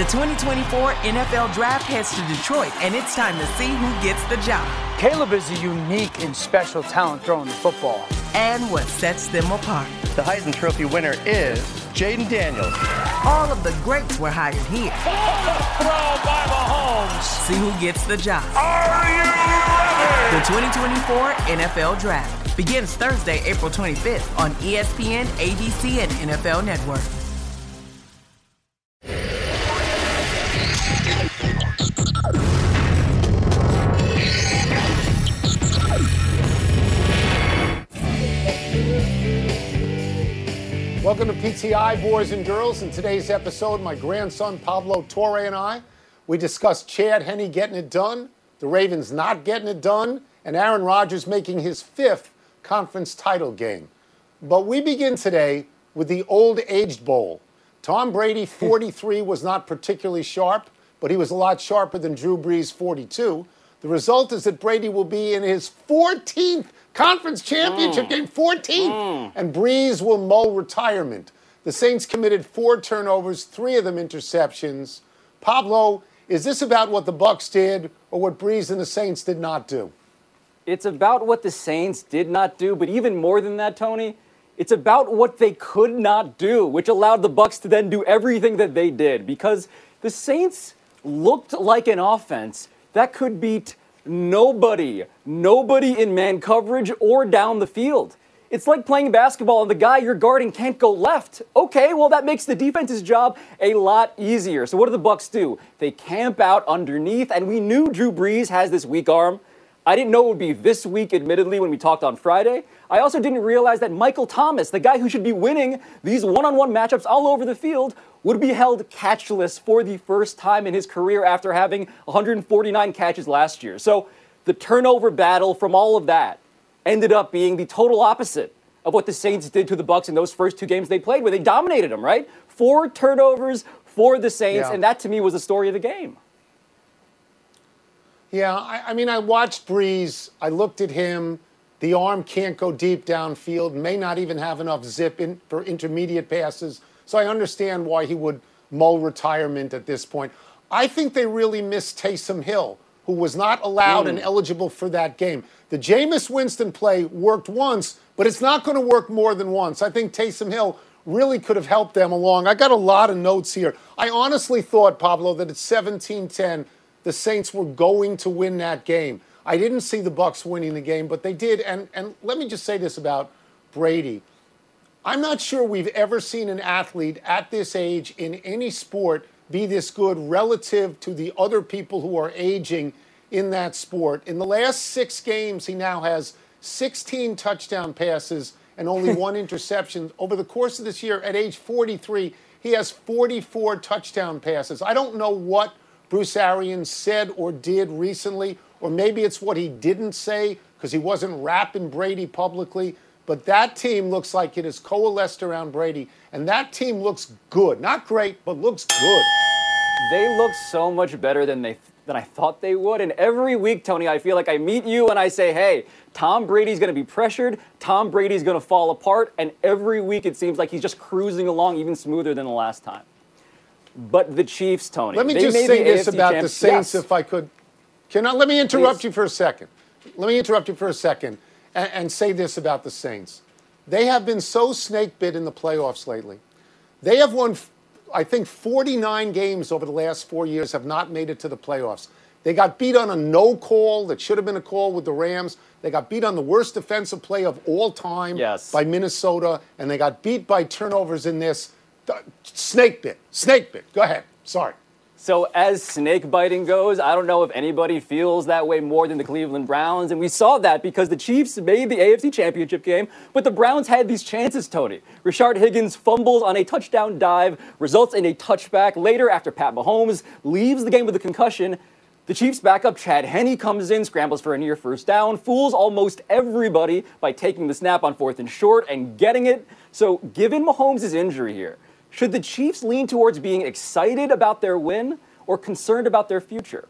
The 2024 NFL Draft heads to Detroit, and it's time to see who gets the job. Caleb is a unique and special talent throwing the football. And what sets them apart. The Heisman Trophy winner is Jaden Daniels. All of the greats were hired here. Throw by Mahomes. See who gets the job. Are you ready? The 2024 NFL Draft begins Thursday, April 25th on ESPN, ABC, and NFL Network. Welcome to PTI, boys and girls. In today's episode, my grandson Pablo Torre and I, we discuss Chad Henne getting it done, the Ravens not getting it done, and Aaron Rodgers making his 5th conference title game. But we begin today with the Old Aged Bowl. Tom Brady, 43, was not particularly sharp, but he was a lot sharper than Drew Brees, 42. The result is that Brady will be in his 14th conference championship game, 14th, and Brees will mull retirement. The Saints committed 4 turnovers, 3 of them interceptions. Pablo, is this about what the Bucs did or what Brees and the Saints did not do? It's about what the Saints did not do, but even more than that, Tony, it's about what they could not do, which allowed the Bucs to then do everything that they did, because the Saints looked like an offense that could beat nobody in man coverage or down the field. It's like playing basketball and the guy you're guarding can't go left. Okay, well, that makes the defense's job a lot easier. So what do the Bucs do? They camp out underneath, and we knew Drew Brees has this weak arm. I didn't know it would be this week, admittedly, when we talked on Friday. I also didn't realize that Michael Thomas, the guy who should be winning these one-on-one matchups all over the field, would be held catchless for the first time in his career after having 149 catches last year. So the turnover battle from all of that ended up being the total opposite of what the Saints did to the Bucs in those first 2 games they played, where they dominated them, right? 4 turnovers for the Saints, and that to me was the story of the game. Yeah, I mean, I watched Brees. I looked at him. The arm can't go deep downfield, may not even have enough zip in for intermediate passes. So I understand why he would mull retirement at this point. I think they really missed Taysom Hill, who was not allowed and eligible for that game. The Jameis Winston play worked once, but it's not going to work more than once. I think Taysom Hill really could have helped them along. I got a lot of notes here. I honestly thought, Pablo, that at 17-10, the Saints were going to win that game. I didn't see the Bucs winning the game, but they did. And let me just say this about Brady. I'm not sure we've ever seen an athlete at this age in any sport be this good relative to the other people who are aging in that sport. In the last 6 games, he now has 16 touchdown passes and only 1 interception. Over the course of this year, at age 43, he has 44 touchdown passes. I don't know what Bruce Arians said or did recently, or maybe it's what he didn't say because he wasn't rapping Brady publicly. But that team looks like it has coalesced around Brady, and that team looks good. Not great, but looks good. They look so much better than I thought they would. And every week, Tony, I feel like I meet you and I say, hey, Tom Brady's going to be pressured. Tom Brady's going to fall apart. And every week it seems like he's just cruising along even smoother than the last time. But the Chiefs, Tony. Let me just say this about the Saints, if I could. Let me interrupt you for a second. Let me interrupt you for a second and say this about the Saints. They have been so snake-bit in the playoffs lately. They have won, I think, 49 games over the last 4 years, have not made it to the playoffs. They got beat on a no call that should have been a call with the Rams. They got beat on the worst defensive play of all time by Minnesota, and they got beat by turnovers in this. Snake bit. Go ahead. Sorry. So as snake biting goes, I don't know if anybody feels that way more than the Cleveland Browns. And we saw that because the Chiefs made the AFC Championship game, but the Browns had these chances, Tony. Rashard Higgins fumbles on a touchdown dive, results in a touchback. Later, after Pat Mahomes leaves the game with a concussion, the Chiefs' backup Chad Henne comes in, scrambles for a near first down, fools almost everybody by taking the snap on 4th and short and getting it. So given Mahomes' injury here, should the Chiefs lean towards being excited about their win or concerned about their future?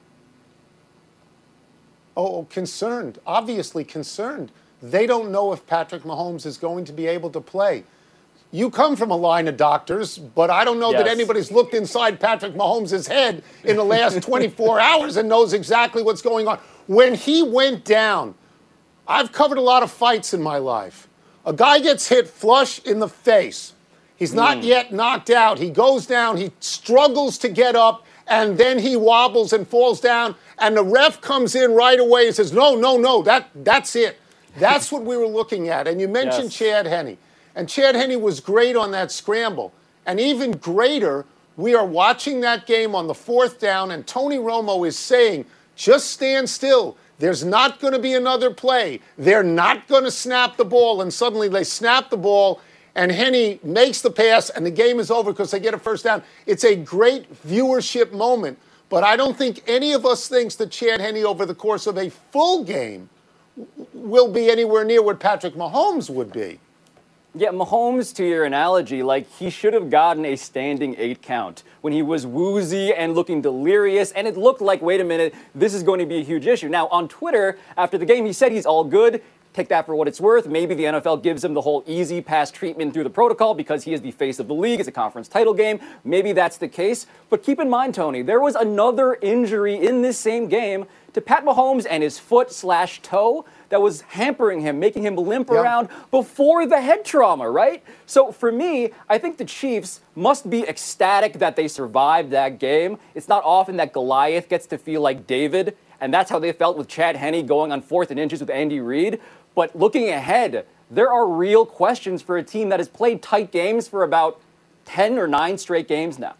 Oh, concerned. Obviously concerned. They don't know if Patrick Mahomes is going to be able to play. you come from a line of doctors, but I don't know that Yes. anybody's looked inside Patrick Mahomes' head in the last 24 hours and knows exactly what's going on. When he went down, I've covered a lot of fights in my life. A guy gets hit flush in the face. He's not yet knocked out. He goes down. He struggles to get up, and then he wobbles and falls down. And the ref comes in right away and says, no, that's it. That's what we were looking at. And you mentioned Yes. Chad Henne. And Chad Henne was great on that scramble. And even greater, we are watching that game on the 4th down, and Tony Romo is saying, just stand still. There's not going to be another play. They're not going to snap the ball. And suddenly they snap the ball, and Henne makes the pass, and the game is over because they get a first down. It's a great viewership moment. But I don't think any of us thinks that Chad Henne over the course of a full game will be anywhere near what Patrick Mahomes would be. Yeah, Mahomes, to your analogy, like he should have gotten a standing 8 count when he was woozy and looking delirious, and it looked like, wait a minute, this is going to be a huge issue. Now, on Twitter, after the game, he said he's all good. Take that for what it's worth. Maybe the NFL gives him the whole easy pass treatment through the protocol because he is the face of the league. It's a conference title game. Maybe that's the case. But keep in mind, Tony, there was another injury in this same game to Pat Mahomes and his foot/toe that was hampering him, making him limp around before the head trauma, right? So for me, I think the Chiefs must be ecstatic that they survived that game. It's not often that Goliath gets to feel like David, and that's how they felt with Chad Henne going on 4th and inches with Andy Reid. But looking ahead, there are real questions for a team that has played tight games for about 10 or 9 straight games now.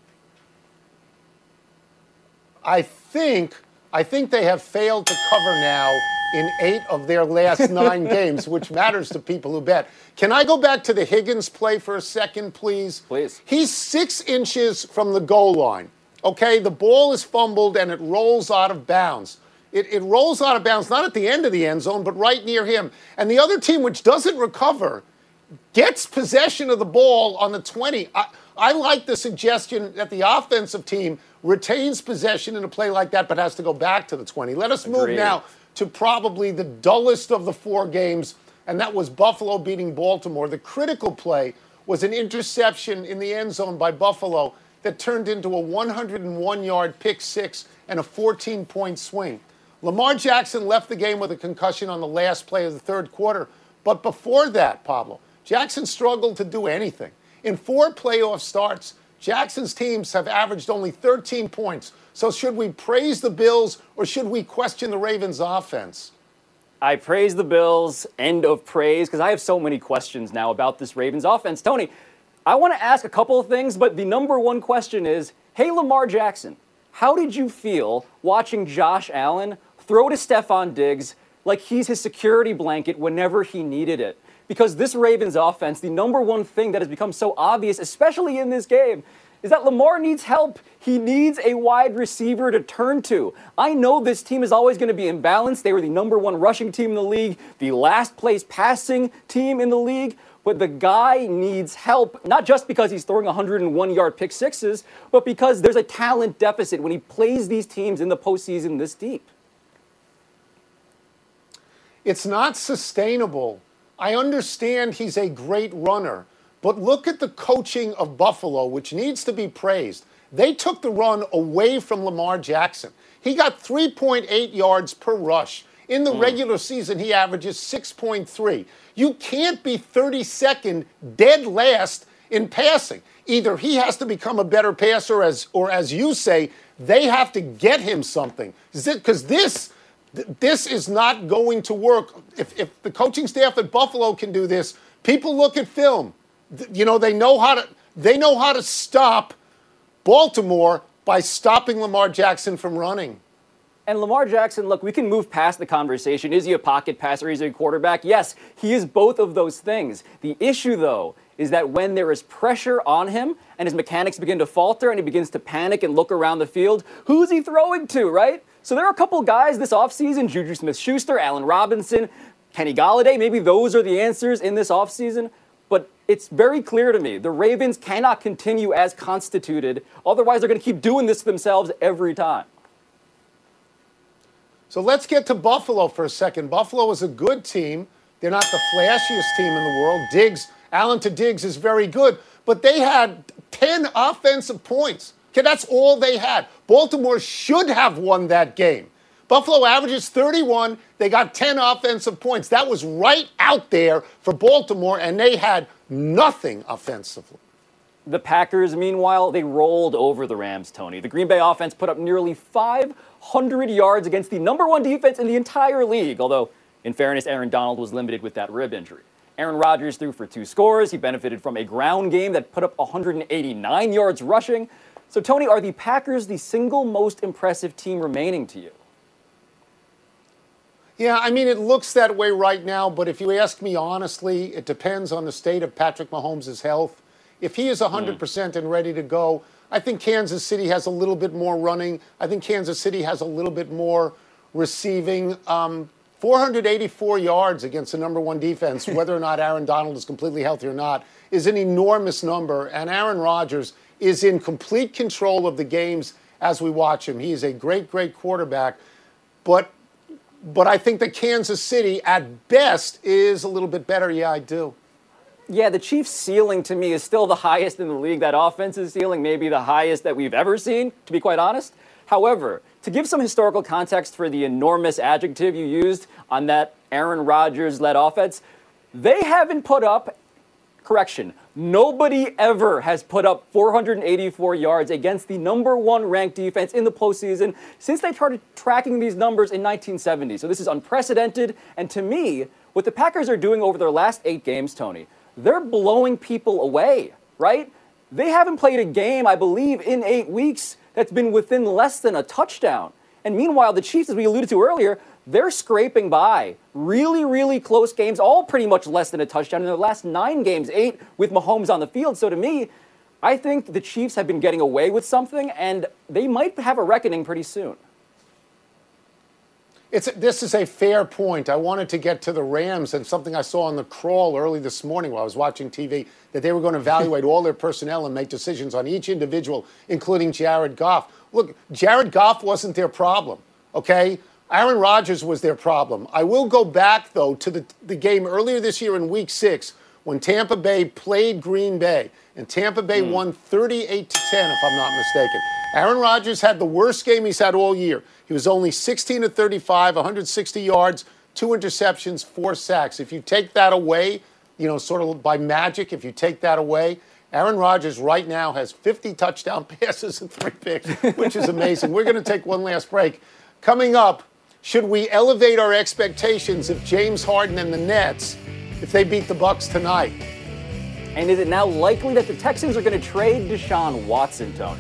I think they have failed to cover now in 8 of their last 9 games, which matters to people who bet. Can I go back to the Higgins play for a second, please? Please. He's 6 inches from the goal line. Okay, the ball is fumbled and it rolls out of bounds. It rolls out of bounds, not at the end of the end zone, but right near him. And the other team, which doesn't recover, gets possession of the ball on the 20. I like the suggestion that the offensive team retains possession in a play like that, but has to go back to the 20. Let us move now to probably the dullest of the 4 games, and that was Buffalo beating Baltimore. The critical play was an interception in the end zone by Buffalo that turned into a 101-yard pick six and a 14-point swing. Lamar Jackson left the game with a concussion on the last play of the 3rd quarter. But before that, Pablo, Jackson struggled to do anything. In 4 playoff starts, Jackson's teams have averaged only 13 points. So should we praise the Bills or should we question the Ravens' offense? I praise the Bills, end of praise, because I have so many questions now about this Ravens offense. Tony, I want to ask a couple of things, but the number one question is, hey, Lamar Jackson, how did you feel watching Josh Allen throw to Stephon Diggs like he's his security blanket whenever he needed it? Because this Ravens offense, the number one thing that has become so obvious, especially in this game, is that Lamar needs help. He needs a wide receiver to turn to. I know this team is always going to be imbalanced. They were the number 1 rushing team in the league, the last place passing team in the league. But the guy needs help, not just because he's throwing 101-yard pick sixes, but because there's a talent deficit when he plays these teams in the postseason this deep. It's not sustainable. I understand he's a great runner, but look at the coaching of Buffalo, which needs to be praised. They took the run away from Lamar Jackson. He got 3.8 yards per rush. In the regular season, he averages 6.3. You can't be 32nd dead last in passing. Either he has to become a better passer, or as you say, they have to get him something. Because this is not going to work. If the coaching staff at Buffalo can do this, people look at film. You know, they know how to stop Baltimore by stopping Lamar Jackson from running. And Lamar Jackson, look, we can move past the conversation. Is he a pocket passer? Is he a quarterback? Yes, he is both of those things. The issue, though, is that when there is pressure on him and his mechanics begin to falter and he begins to panic and look around the field, who's he throwing to, right? So there are a couple guys this offseason, Juju Smith-Schuster, Allen Robinson, Kenny Golladay. Maybe those are the answers in this offseason. But it's very clear to me the Ravens cannot continue as constituted. Otherwise, they're going to keep doing this to themselves every time. So let's get to Buffalo for a second. Buffalo is a good team. They're not the flashiest team in the world. Diggs Allen to Diggs is very good, but they had 10 offensive points. Okay, that's all they had. Baltimore should have won that game. Buffalo averages 31. They got 10 offensive points. That was right out there for Baltimore, and they had nothing offensively. The Packers, meanwhile, they rolled over the Rams, Tony. The Green Bay offense put up nearly 500 yards against the number one defense in the entire league, although, in fairness, Aaron Donald was limited with that rib injury. Aaron Rodgers threw for 2 scores. He benefited from a ground game that put up 189 yards rushing. So, Tony, are the Packers the single most impressive team remaining to you? Yeah, I mean, it looks that way right now, but if you ask me honestly, it depends on the state of Patrick Mahomes' health. If he is 100% and ready to go, I think Kansas City has a little bit more running. I think Kansas City has a little bit more receiving. 484 yards against the number one defense, whether or not Aaron Donald is completely healthy or not, is an enormous number. And Aaron Rodgers is in complete control of the games as we watch him. He is a great, great quarterback. But I think that Kansas City, at best, is a little bit better. Yeah, I do. Yeah, the Chiefs' ceiling to me is still the highest in the league. That offensive ceiling may be the highest that we've ever seen, to be quite honest. However, to give some historical context for the enormous adjective you used on that Aaron Rodgers-led offense, they haven't put up, correction, nobody ever has put up 484 yards against the number one ranked defense in the postseason since they started tracking these numbers in 1970. So this is unprecedented. And to me, what the Packers are doing over their last 8 games, Tony, they're blowing people away, right? They haven't played a game, I believe, in 8 weeks that's been within less than a touchdown. And meanwhile, the Chiefs, as we alluded to earlier, they're scraping by really, really close games, all pretty much less than a touchdown in their last 9 games, 8 with Mahomes on the field. So to me, I think the Chiefs have been getting away with something, and they might have a reckoning pretty soon. This is a fair point. I wanted to get to the Rams and something I saw on the crawl early this morning while I was watching TV, that they were going to evaluate all their personnel and make decisions on each individual, including Jared Goff. Look, Jared Goff wasn't their problem, okay? Aaron Rodgers was their problem. I will go back, though, to the game earlier this year in Week 6 when Tampa Bay played Green Bay, and Tampa Bay won 38-10, if I'm not mistaken. Aaron Rodgers had the worst game he's had all year. He was only 16 of 35, 160 yards, 2 interceptions, 4 sacks. If you take that away, sort of by magic, if you take that away, Aaron Rodgers right now has 50 touchdown passes and 3 picks, which is amazing. We're going to take one last break. Coming up, should we elevate our expectations if James Harden and the Nets, if they beat the Bucks tonight? And is it now likely that the Texans are going to trade Deshaun Watson, Tony?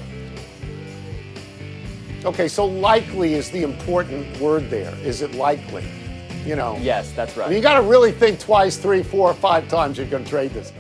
Okay, so likely is the important word there. Is it likely? Yes, that's right. I mean, you got to really think twice, 3, 4, or 5 times you're going to trade this guy.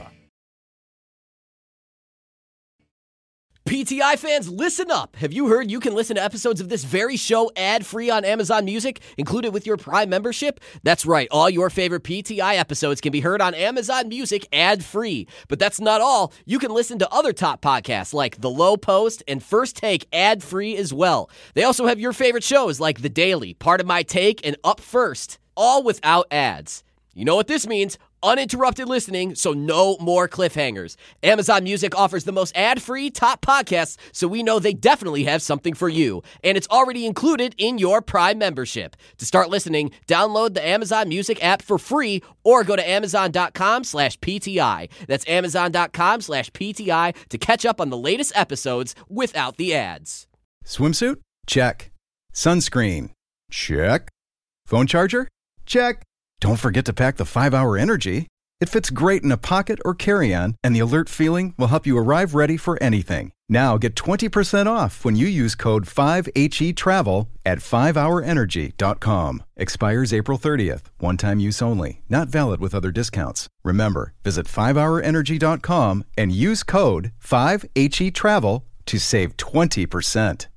PTI fans, listen up. Have you heard you can listen to episodes of this very show ad-free on Amazon Music, included with your Prime membership? That's right. All your favorite PTI episodes can be heard on Amazon Music ad-free. But that's not all. You can listen to other top podcasts like The Low Post and First Take ad-free as well. They also have your favorite shows like The Daily, Part of My Take, and Up First, all without ads. You know what this means? Uninterrupted listening, so no more cliffhangers. Amazon Music offers the most ad-free top podcasts, so we know they definitely have something for you. And it's already included in your Prime membership. To start listening, download the Amazon Music app for free or go to amazon.com/PTI. That's amazon.com/PTI to catch up on the latest episodes without the ads. Swimsuit? Check. Sunscreen? Check. Phone charger? Check. Don't forget to pack the 5-Hour Energy. It fits great in a pocket or carry-on, and the alert feeling will help you arrive ready for anything. Now get 20% off when you use code 5HETRAVEL at 5hourenergy.com. Expires April 30th. One-time use only. Not valid with other discounts. Remember, visit 5hourenergy.com and use code 5HETRAVEL to save 20%.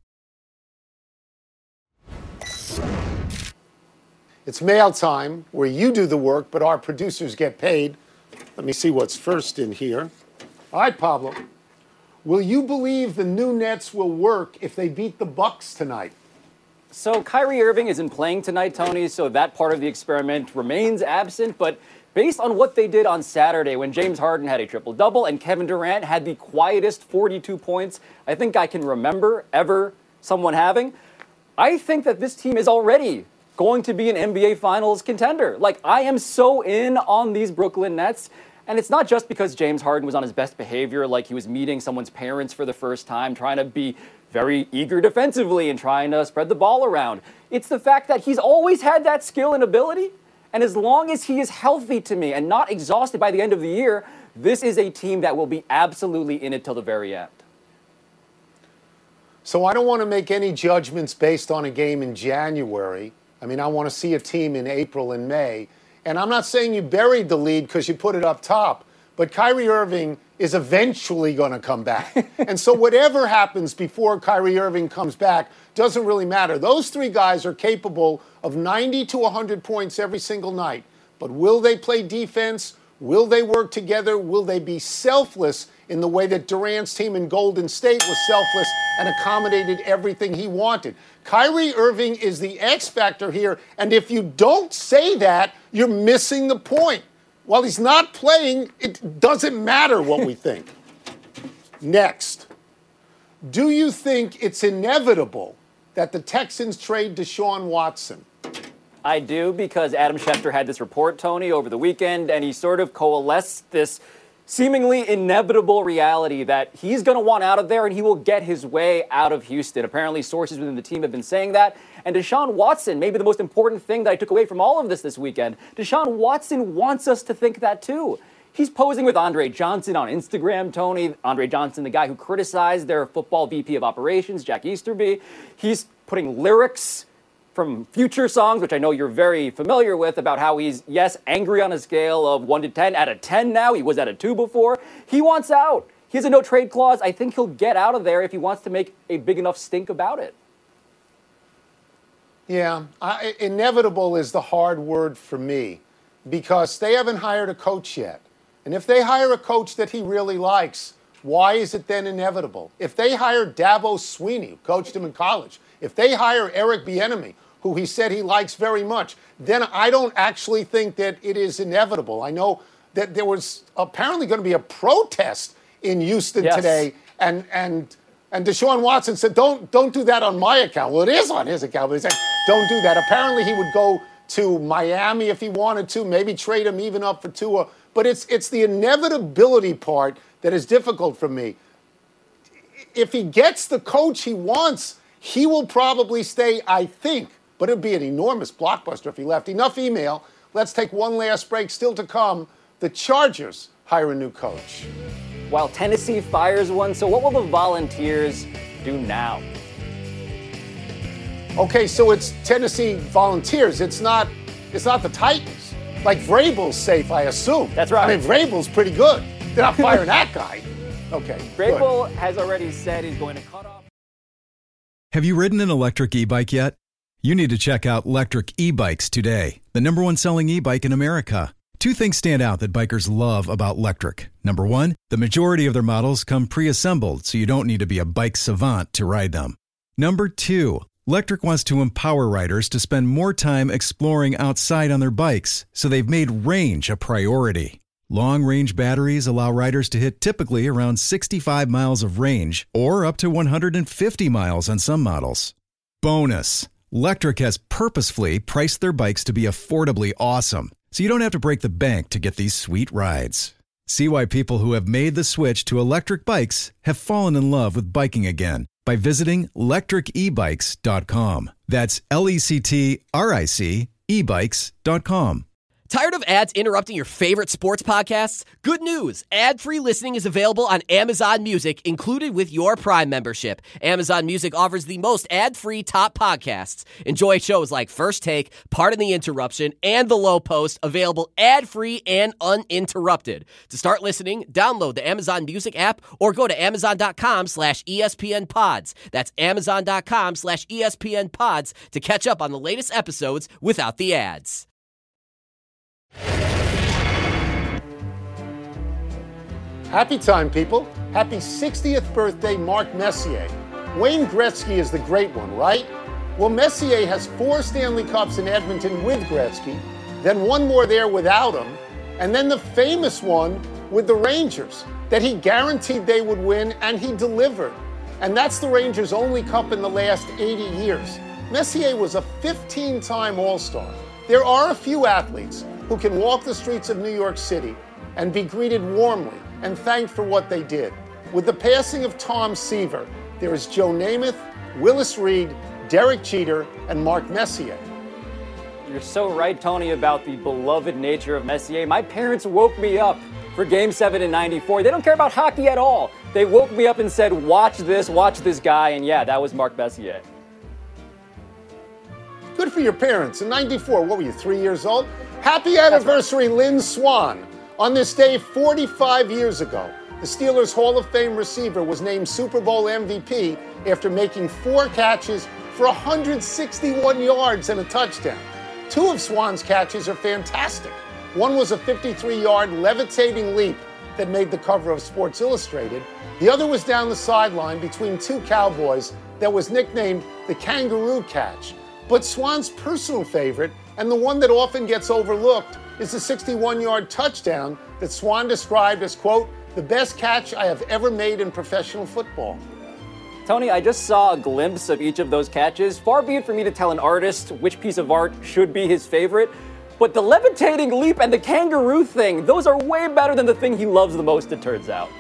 It's mail time, where you do the work, but our producers get paid. Let me see what's first in here. All right, Pablo. Will you believe the new Nets will work if they beat the Bucks tonight? So Kyrie Irving isn't playing tonight, Tony, so that part of the experiment remains absent, but based on what they did on Saturday when James Harden had a triple-double and Kevin Durant had the quietest 42 points I think I can remember ever someone having, I think that this team is already going to be an NBA Finals contender. Like, I am so in on these Brooklyn Nets, and it's not just because James Harden was on his best behavior, like he was meeting someone's parents for the first time, trying to be very eager defensively and trying to spread the ball around. It's the fact that he's always had that skill and ability, and as long as he is healthy to me and not exhausted by the end of the year, this is a team that will be absolutely in it till the very end. So I don't want to make any judgments based on a game in January. I mean, I want to see a team in April and May. And I'm not saying you buried the lead because you put it up top, but Kyrie Irving is eventually going to come back. And so whatever happens before Kyrie Irving comes back doesn't really matter. Those three guys are capable of 90 to 100 points every single night. But will they play defense? Will they work together? Will they be selfless in the way that Durant's team in Golden State was selfless and accommodated everything he wanted? Kyrie Irving is the X factor here, and if you don't say that, you're missing the point. While he's not playing, it doesn't matter what we think. Next, do you think it's inevitable that the Texans trade Deshaun Watson? I do, because Adam Schefter had this report, Tony, over the weekend, and he sort of coalesced this seemingly inevitable reality that he's going to want out of there and he will get his way out of Houston. Apparently, sources within the team have been saying that. And Deshaun Watson, maybe the most important thing that I took away from all of this weekend, Deshaun Watson wants us to think that too. He's posing with Andre Johnson on Instagram, Tony. Andre Johnson, the guy who criticized their football VP of operations, Jack Easterby. He's putting lyrics from future songs, which I know you're very familiar with, about how he's, yes, angry on a scale of 1 to 10, at a 10 now. He was at a 2 before. He wants out. He has a no-trade clause. I think he'll get out of there if he wants to make a big enough stink about it. Yeah, inevitable is the hard word for me because they haven't hired a coach yet. And if they hire a coach that he really likes, why is it then inevitable? If they hire Dabo Swinney, who coached him in college, if they hire Eric Bieniemy, who he said he likes very much, then I don't actually think that it is inevitable. I know that there was apparently going to be a protest in Houston today, and Deshaun Watson said, don't do that on my account. Well, it is on his account, but he said, don't do that. Apparently he would go to Miami if he wanted to, maybe trade him even up for Tua. But it's the inevitability part that is difficult for me. If he gets the coach he wants, he will probably stay, I think. But it would be an enormous blockbuster if he left. Enough email. Let's take one last break. Still to come, the Chargers hire a new coach. While Tennessee fires one, so what will the Volunteers do now? Okay, so it's Tennessee Volunteers. It's not the Titans. Like Vrabel's safe, I assume. That's right. I mean, Vrabel's pretty good. They're not firing that guy. Okay. Vrabel has already said he's going to cut off. Have you ridden an electric e-bike yet? You need to check out Lectric E-Bikes today, the #1 selling e-bike in America. Two things stand out that bikers love about Lectric. Number one, the majority of their models come pre-assembled, so you don't need to be a bike savant to ride them. Number two, Lectric wants to empower riders to spend more time exploring outside on their bikes, so they've made range a priority. Long-range batteries allow riders to hit typically around 65 miles of range, or up to 150 miles on some models. Bonus, Lectric has purposefully priced their bikes to be affordably awesome, so you don't have to break the bank to get these sweet rides. See why people who have made the switch to electric bikes have fallen in love with biking again by visiting lectricebikes.com. That's LECTRIC ebikes.com. Tired of ads interrupting your favorite sports podcasts? Good news! Ad-free listening is available on Amazon Music, included with your Prime membership. Amazon Music offers the most ad-free top podcasts. Enjoy shows like First Take, Pardon the Interruption, and The Low Post, available ad-free and uninterrupted. To start listening, download the Amazon Music app or go to amazon.com/ESPN Pods. That's amazon.com/ESPN Pods to catch up on the latest episodes without the ads. Happy time, people. Happy 60th birthday, Mark Messier. Wayne Gretzky is the great one, right? Well, Messier has 4 Stanley Cups in Edmonton with Gretzky, then 1 more there without him, And then the famous one with the Rangers, that he guaranteed they would win, and he delivered. And that's the Rangers' only cup in the last 80 years. Messier was a 15-time All-Star. There are a few athletes who can walk the streets of New York City and be greeted warmly and thanked for what they did. With the passing of Tom Seaver, there is Joe Namath, Willis Reed, Derek Jeter, and Mark Messier. You're so right, Tony, about the beloved nature of Messier. My parents woke me up for Game 7 in '94. They don't care about hockey at all. They woke me up and said, watch this guy, and yeah, that was Mark Messier. Good for your parents. In '94, what were you, 3 years old? Happy anniversary, Lynn Swann. On this day 45 years ago, the Steelers' Hall of Fame receiver was named Super Bowl MVP after making 4 catches for 161 yards and a touchdown. 2 of Swann's catches are fantastic. One was a 53-yard levitating leap that made the cover of Sports Illustrated. The other was down the sideline between 2 Cowboys that was nicknamed the Kangaroo Catch. But Swann's personal favorite, and the one that often gets overlooked, is the 61-yard touchdown that Swann described as, quote, the best catch I have ever made in professional football. Tony, I just saw a glimpse of each of those catches. Far be it for me to tell an artist which piece of art should be his favorite, but the levitating leap and the kangaroo thing, those are way better than the thing he loves the most, it turns out.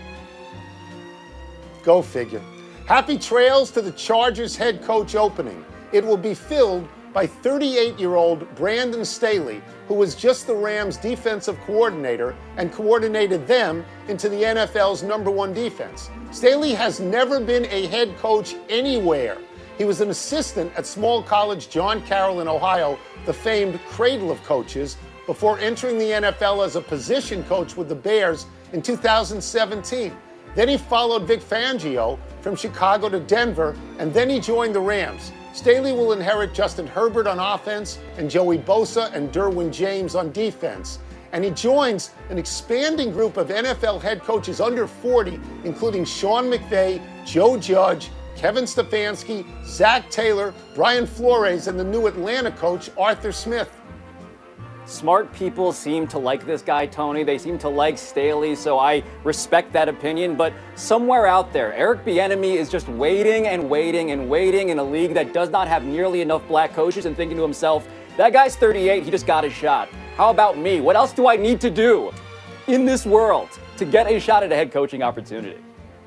Go figure. Happy trails to the Chargers head coach opening. It will be filled by 38-year-old Brandon Staley, who was just the Rams' defensive coordinator and coordinated them into the NFL's #1 defense. Staley has never been a head coach anywhere. He was an assistant at small college John Carroll in Ohio, the famed cradle of coaches, before entering the NFL as a position coach with the Bears in 2017. Then he followed Vic Fangio from Chicago to Denver, and then he joined the Rams. Staley will inherit Justin Herbert on offense and Joey Bosa and Derwin James on defense. And he joins an expanding group of NFL head coaches under 40, including Sean McVay, Joe Judge, Kevin Stefanski, Zach Taylor, Brian Flores, and the new Atlanta coach, Arthur Smith. Smart people seem to like this guy, Tony. They seem to like Staley, so I respect that opinion. But somewhere out there, Eric Bieniemy is just waiting and waiting and waiting in a league that does not have nearly enough black coaches and thinking to himself, that guy's 38, he just got his shot. How about me? What else do I need to do in this world to get a shot at a head coaching opportunity?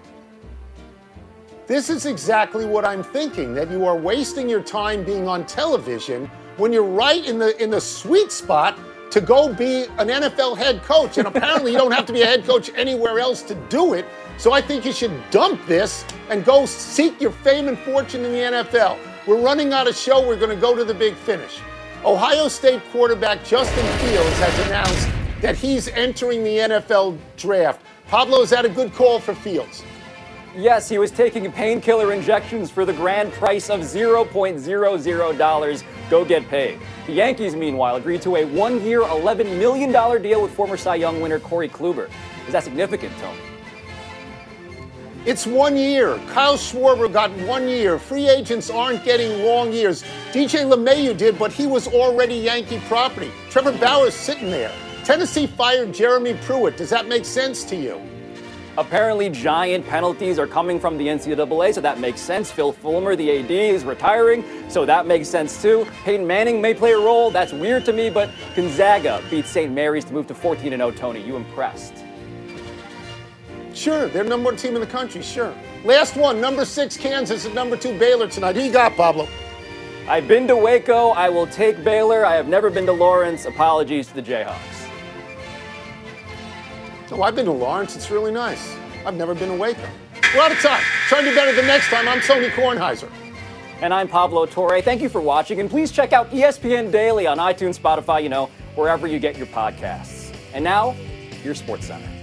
This is exactly what I'm thinking, that you are wasting your time being on television when you're right in the sweet spot to go be an NFL head coach. And apparently you don't have to be a head coach anywhere else to do it. So I think you should dump this and go seek your fame and fortune in the NFL. We're running out of show. We're going to go to the big finish. Ohio State quarterback Justin Fields has announced that he's entering the NFL draft. Pablo, is that a good call for Fields? Yes, he was taking painkiller injections for the grand price of $0.00. Go get paid. The Yankees, meanwhile, agreed to a 1-year, $11 million deal with former Cy Young winner Corey Kluber. Is that significant, Tony? It's 1 year. Kyle Schwarber got 1 year. Free agents aren't getting long years. DJ LeMahieu did, but he was already Yankee property. Trevor Bauer's sitting there. Tennessee fired Jeremy Pruitt. Does that make sense to you? Apparently, giant penalties are coming from the NCAA, so that makes sense. Phil Fulmer, the AD, is retiring, so that makes sense too. Peyton Manning may play a role. That's weird to me, but Gonzaga beat St. Mary's to move to 14-0. Tony, you impressed? Sure, they're #1 team in the country, sure. Last one, number 6 Kansas and number 2 Baylor tonight. Who you got, Pablo? I've been to Waco. I will take Baylor. I have never been to Lawrence. Apologies to the Jayhawks. Oh, I've been to Lawrence. It's really nice. I've never been to Waco. We're out of time. Try to do better the next time. I'm Tony Kornheiser. And I'm Pablo Torre. Thank you for watching. And please check out ESPN Daily on iTunes, Spotify, wherever you get your podcasts. And now, your SportsCenter.